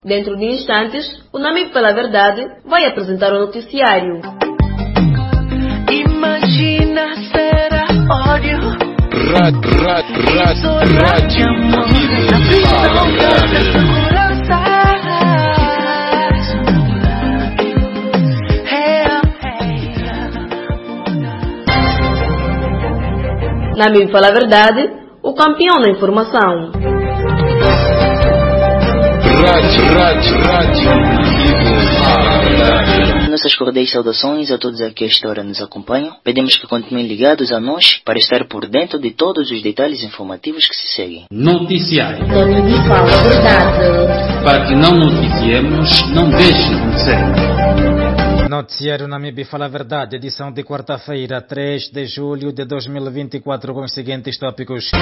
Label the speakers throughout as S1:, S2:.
S1: Dentro de instantes, o Namíbia pela Verdade vai apresentar o noticiário.
S2: Imagina ser ódio.
S3: Rádio
S1: Namíbia pela Verdade, o campeão na informação.
S4: Nossas cordiais saudações a todos aqui a esta hora nos acompanham. Pedimos que continuem ligados a nós para estar por dentro de todos os detalhes informativos que se seguem.
S3: Noticiário.
S1: Namíbia fala a verdade.
S3: Para que não noticiemos, não deixe de acontecer.
S5: Noticiário Namíbia fala a verdade, edição de quarta-feira, 3 de julho de 2024, com os seguintes tópicos.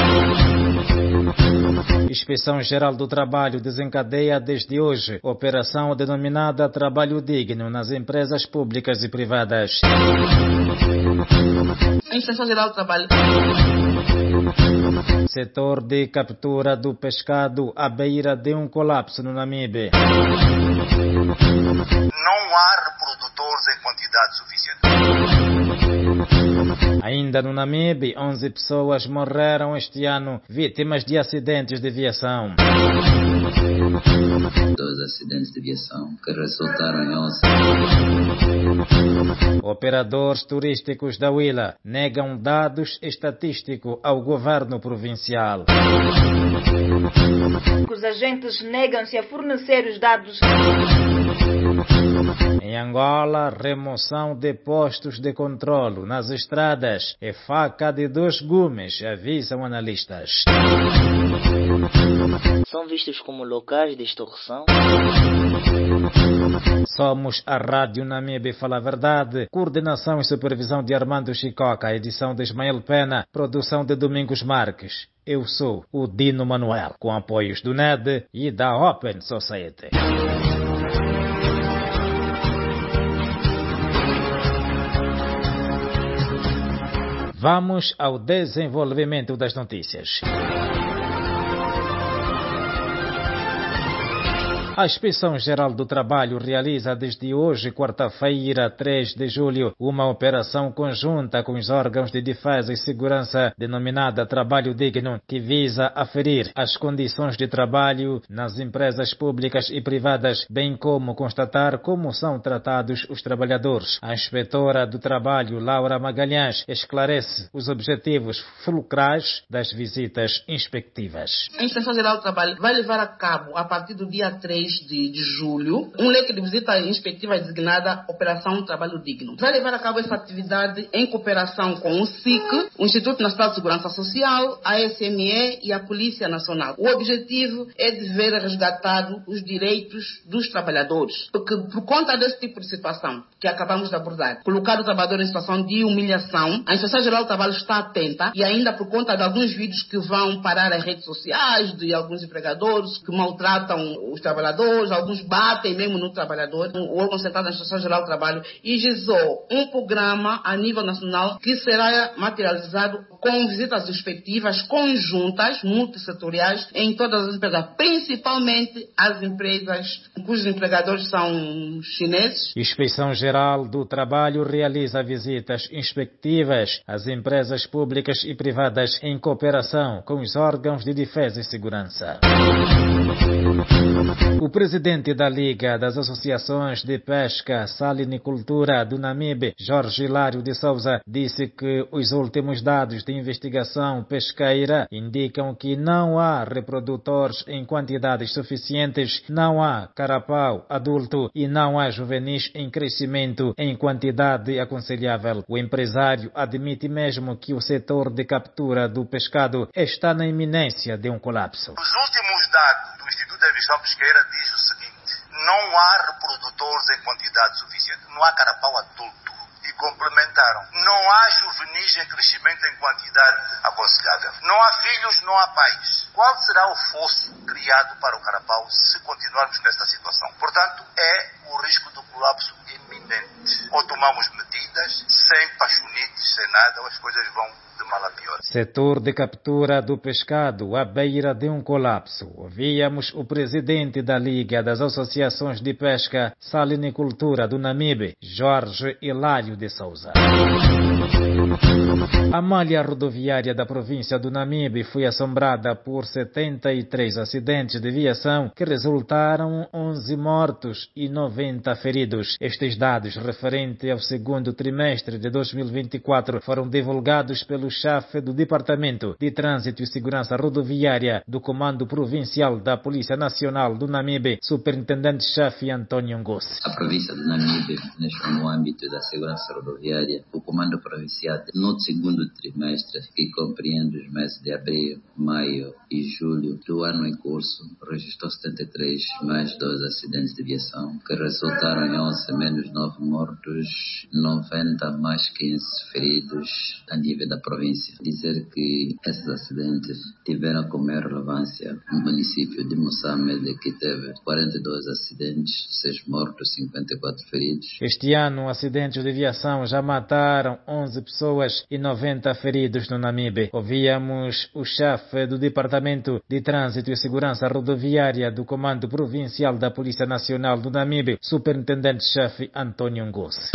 S5: Inspeção Geral do Trabalho desencadeia desde hoje operação denominada Trabalho Digno nas empresas públicas e privadas.
S6: Inspeção Geral do Trabalho.
S5: Setor de captura do pescado à beira de um colapso no Namíbia.
S7: Não há reprodutores em quantidade suficiente.
S5: Ainda no Namíbia, 11 pessoas morreram este ano vítimas de acidentes de aviação.
S8: 2 acidentes de aviação que resultaram em 11.
S5: Operadores turísticos da Huila negam dados estatísticos ao governo provincial.
S9: Os agentes negam-se a fornecer os dados.
S5: Em Angola, remoção de postos de controlo nas estradas e faca de 2 gumes, avisam analistas.
S4: São vistos como locais de extorsão.
S5: Somos a Rádio Namíbia fala a verdade. Coordenação e supervisão de Armando Chicoca, edição de Ismael Pena, produção de Domingos Marques. Eu sou o Dino Manuel, com apoios do NED e da Open Society. Vamos ao desenvolvimento das notícias. A Inspeção Geral do Trabalho realiza desde hoje, quarta-feira, 3 de julho, uma operação conjunta com os órgãos de defesa e segurança denominada Trabalho Digno, que visa aferir as condições de trabalho nas empresas públicas e privadas, bem como constatar como são tratados os trabalhadores. A inspetora do trabalho, Laura Magalhães, esclarece os objetivos fulcrais das visitas inspectivas.
S6: A Inspeção Geral do Trabalho vai levar a cabo, a partir do dia 3 de julho, um leque de visita inspectiva designada Operação Trabalho Digno. Vai levar a cabo essa atividade em cooperação com o SIC, o Instituto Nacional de Segurança Social, a SME e a Polícia Nacional. O objetivo é de ver resgatado os direitos dos trabalhadores, porque por conta desse tipo de situação que acabamos de abordar, colocar o trabalhador em situação de humilhação, a Inspeção Geral do Trabalho está atenta e ainda por conta de alguns vídeos que vão parar as redes sociais de alguns empregadores que maltratam os trabalhadores, alguns batem mesmo no trabalhador. O órgão central da Inspeção Geral do Trabalho agilizou um programa a nível nacional que será materializado com visitas inspectivas conjuntas, multissetoriais, em todas as empresas, principalmente as empresas cujos empregadores são chineses.
S5: Inspeção Geral do Trabalho realiza visitas inspectivas às empresas públicas e privadas em cooperação com os órgãos de defesa e segurança. O presidente da Liga das Associações de Pesca, Salinicultura do Namíbia, Jorge Hilário de Souza, disse que os últimos dados de investigação pesqueira indicam que não há reprodutores em quantidades suficientes, não há carapau adulto e não há juvenis em crescimento em quantidade aconselhável. O empresário admite mesmo que o setor de captura do pescado está na iminência de um colapso.
S7: Os últimos dados do Instituto de Investigação Pesqueira diz o seguinte: não há reprodutores em quantidade suficiente, não há carapau adulto. E complementaram: não há juvenis em crescimento em quantidade aconselhável. Não há filhos, não há pais. Qual será o fosso criado para o carapau se continuarmos nesta situação? Portanto, é o risco do colapso iminente. Ou tomamos medidas, sem pachonites, sem nada, ou as coisas vão de mal a pior.
S5: Setor de captura do pescado à beira de um colapso. Ouvíamos o presidente da Liga das Associações de Pesca, Salinicultura do Namibe, Jorge Hilário de Souza. A malha rodoviária da província do Namibe foi assombrada por 73 acidentes de viação que resultaram 11 mortos e 90 feridos. Estes dados referentes ao segundo trimestre de 2024 foram divulgados pelo chefe do Departamento de Trânsito e Segurança Rodoviária do Comando Provincial da Polícia Nacional do Namibe, Superintendente-Chefe Antônio Ngossi.
S8: A província do Namibe, no âmbito da segurança rodoviária, o Comando Provincial, no segundo trimestre, que compreende os meses de abril, maio e julho do ano em curso, registrou 73 mais 12 acidentes de viação, que resultaram em 11 menos 9 mortos, 90 mais 15 feridos a nível da província. Dizer que esses acidentes tiveram como maior relevância no município de Moçambique, que teve 42 acidentes, 6 mortos, 54 feridos.
S5: Este ano, acidentes de viação já mataram 11 pessoas e 90 feridos no Namibe. Ouvíamos o chefe do Departamento de Trânsito e Segurança Rodoviária do Comando Provincial da Polícia Nacional do Namibe, Superintendente-Chefe Antônio Ngossi.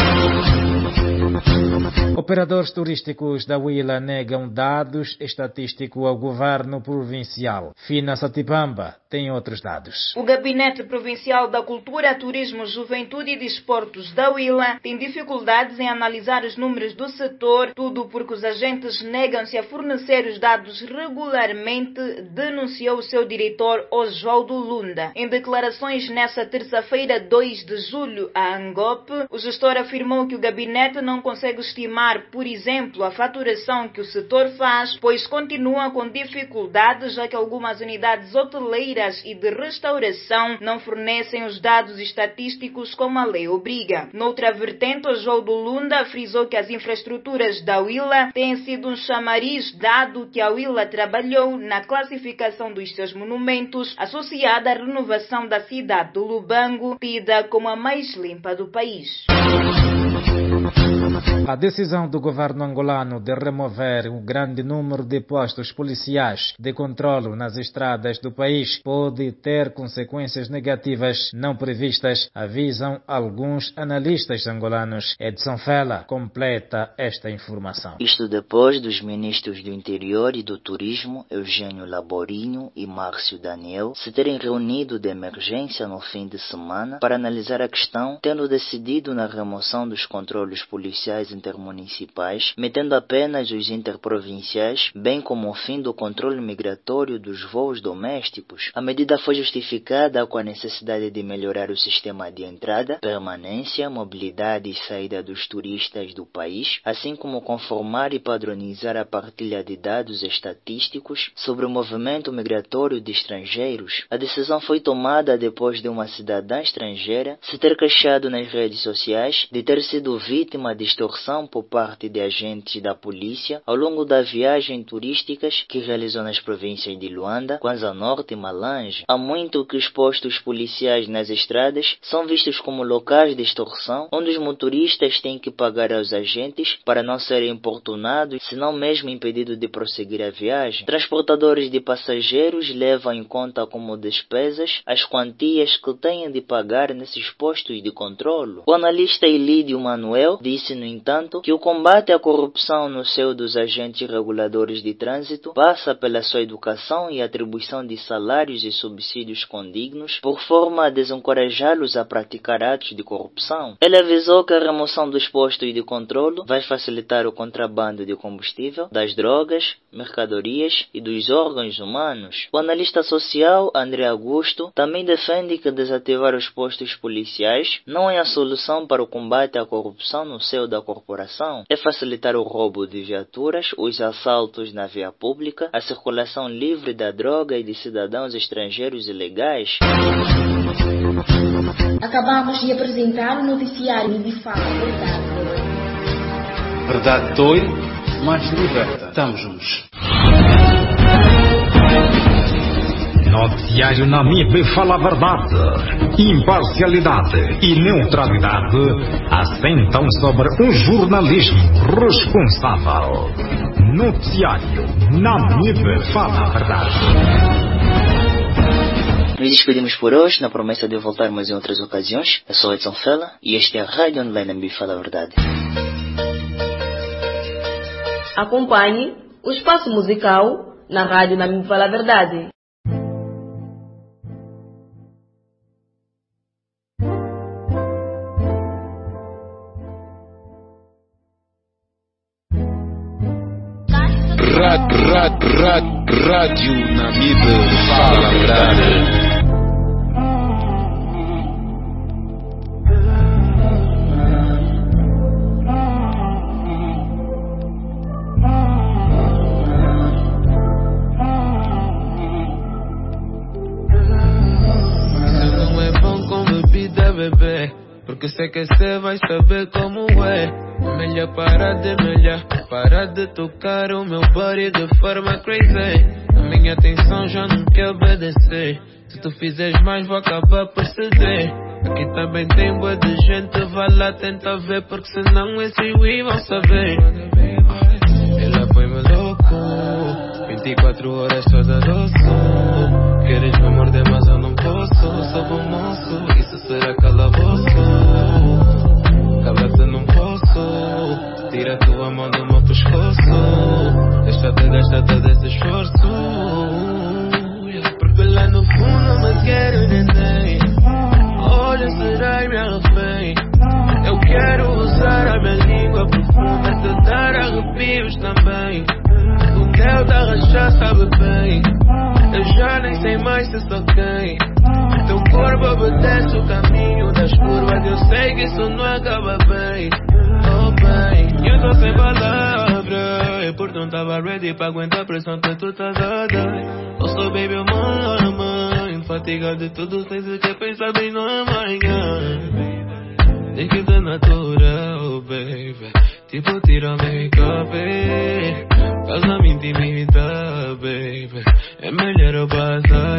S5: Operadores turísticos da Huila negam dados estatísticos ao governo provincial. Fina Satipamba tem outros dados.
S9: O Gabinete Provincial da Cultura, Turismo, Juventude e Desportos da Huila tem dificuldades em analisar os números do setor, tudo porque os agentes negam-se a fornecer os dados regularmente, denunciou o seu diretor Oswaldo Lunda. Em declarações nesta terça-feira, 2 de julho, à ANGOP, o gestor afirmou que o gabinete não consegue estimar, por exemplo, a faturação que o setor faz, pois continua com dificuldades, já que algumas unidades hoteleiras e de restauração não fornecem os dados estatísticos como a lei obriga. Noutra vertente, Oswaldo Lunda frisou que as infraestruturas da Huila têm sido um chamariz, dado que a Huila trabalhou na classificação dos seus monumentos, associada à renovação da cidade do Lubango, tida como a mais limpa do país.
S5: A decisão do governo angolano de remover um grande número de postos policiais de controlo nas estradas do país pode ter consequências negativas não previstas, avisam alguns analistas angolanos. Edson Fela completa esta informação.
S4: Isto depois dos ministros do Interior e do Turismo, Eugênio Laborinho e Márcio Daniel, se terem reunido de emergência no fim de semana para analisar a questão, tendo decidido na remoção dos controlos policiais intermunicipais, metendo apenas os interprovinciais, bem como o fim do controle migratório dos voos domésticos. A medida foi justificada com a necessidade de melhorar o sistema de entrada, permanência, mobilidade e saída dos turistas do país, assim como conformar e padronizar a partilha de dados estatísticos sobre o movimento migratório de estrangeiros. A decisão foi tomada depois de uma cidadã estrangeira se ter queixado nas redes sociais de ter sido vítima de extorsão por parte de agentes da polícia ao longo da viagem turísticas que realizou nas províncias de Luanda, Kwanza Norte e Malange. Há muito que os postos policiais nas estradas são vistos como locais de extorsão, onde os motoristas têm que pagar aos agentes para não serem importunados, senão mesmo impedidos de prosseguir a viagem. Transportadores de passageiros levam em conta como despesas as quantias que têm de pagar nesses postos de controlo. O analista Ilídio Manuel disse, no entanto, que o combate à corrupção no seio dos agentes reguladores de trânsito passa pela sua educação e atribuição de salários e subsídios condignos, por forma a desencorajá-los a praticar atos de corrupção. Ele avisou que a remoção dos postos de controlo vai facilitar o contrabando de combustível, das drogas, mercadorias e dos órgãos humanos. O analista social André Augusto também defende que desativar os postos policiais não é a solução para o combate à corrupção no seio da corporação, é facilitar o roubo de viaturas, os assaltos na via pública, a circulação livre da droga e de cidadãos estrangeiros ilegais.
S10: Acabamos de apresentar o noticiário de Fato Verdade.
S3: Verdade dói, mas liberta. Estamos juntos.
S5: Noticiário Namibe fala a verdade. Imparcialidade e neutralidade assentam sobre um jornalismo responsável. Noticiário Namibe fala a verdade.
S4: Nos despedimos por hoje, na promessa de voltarmos em outras ocasiões. Eu sou Edson Fela e este é a Rádio Online Namibe Fala a Verdade.
S1: Acompanhe o espaço musical na Rádio Namibe Fala a Verdade.
S3: Rádio Namibe Fala a Verdade.
S11: Porque sei que cê vai saber como é. Melhor parar de tocar o meu body de forma crazy. A minha atenção já não quer obedecer. Se tu fizeres mais vou acabar por ceder. Aqui também tem boa de gente, vai lá tentar ver, porque senão esses Wii vão saber. Ela põe-me louco, 24 horas toda doce. Queres me morder mas eu não posso. Sou bom moço, isso será calabouço. Cala-te não posso, tira a tua mão do meu pescoço. Deixa-te gastar todo esse esforço. Porque lá no fundo me quero neném. Olha, será minha refém. Eu quero usar a minha língua profunda, te dar arrepios também. O mel da rachá sabe bem. Eu já nem sei mais se sou quem. Teu corpo obedece o caminho das curvas. Eu sei que isso não acaba bem. Oh bem, eu tô sem palavras, porque não tava ready pra aguentar a pressão que tu tá dando. Eu sou baby, eu mamãe, fatiga de tudo sem sequer pensar bem no amanhã. Tem que ser natural, baby. Tipo, tira make-up, faz a minha intimidade, baby. É melhor eu passar,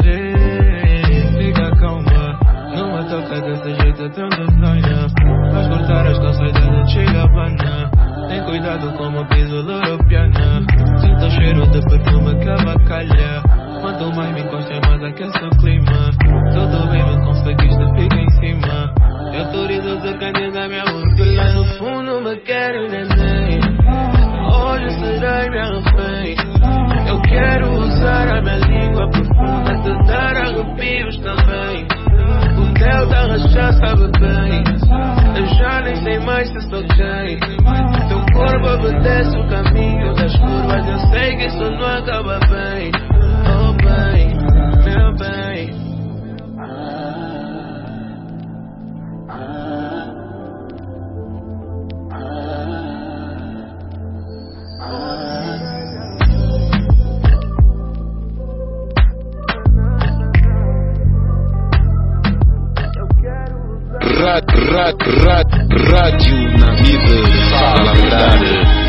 S11: fica calma. Não me toca desse jeito, teu designer. Vais cortar as calças da chega a bana. Tem cuidado como piso loropiana. Sinto o cheiro de perfume que abacalha. Quanto mais me encosta, mais aquece o clima. Tudo bem, me conseguiste, fica em cima. Eu tô rindo de canha da minha boca. Lá no fundo me quero neném. Olha, será minha refém. Eu quero usar a minha língua profunda, te dar arrepios também. O mel da rachá sabe bem. Eu já nem sei mais se sou quem. Teu corpo obedece o caminho das curvas. Eu sei que isso não acaba bem. Oh bem, meu bem.
S3: Rádio Namibe Fala a Verdade.